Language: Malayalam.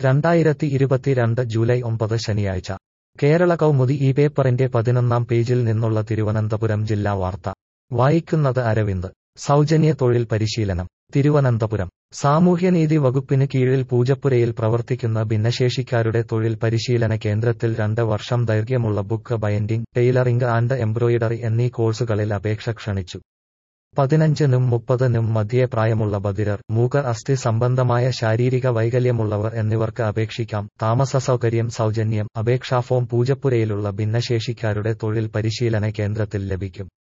2022 ജൂലൈ 9 ശനിയാഴ്ച കേരള കൗമുദി ഈ പേപ്പറിന്റെ 11-ാം പേജിൽ നിന്നുള്ള തിരുവനന്തപുരം ജില്ലാ വാർത്ത വായിക്കുന്നത് അരവിന്ദ്. സൗജന്യ തൊഴിൽ പരിശീലനം. തിരുവനന്തപുരം സാമൂഹ്യനീതി വകുപ്പിന് കീഴിൽ പൂജപ്പുരയിൽ പ്രവർത്തിക്കുന്ന ഭിന്നശേഷിക്കാരുടെ തൊഴിൽ പരിശീലന കേന്ദ്രത്തിൽ 2 വർഷം ദൈർഘ്യമുള്ള book binding, tailoring and embroidery എന്നീ കോഴ്സുകളിൽ അപേക്ഷ ക്ഷണിച്ചു. 15-നും 30-നും മധ്യേ പ്രായമുള്ള ബധിരർ, മൂകർ, അസ്ഥി സംബന്ധമായ ശാരീരിക വൈകല്യമുള്ളവർ എന്നിവർക്ക് അപേക്ഷിക്കാം. താമസസൗകര്യം സൗജന്യം. അപേക്ഷാ ഫോം പൂജപ്പുരയിലുള്ള ഭിന്നശേഷിക്കാരുടെ തൊഴിൽ പരിശീലന കേന്ദ്രത്തിൽ ലഭിക്കും.